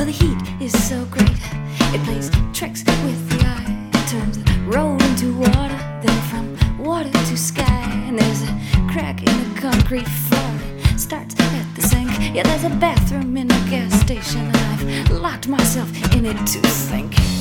the heat is so great, it plays tricks with the eye. It turns the road into water, then from water to sky. And there's a crack in the concrete floor, it starts at the sink. Yeah, there's a bathroom in a gas station, and I've locked myself in it to think.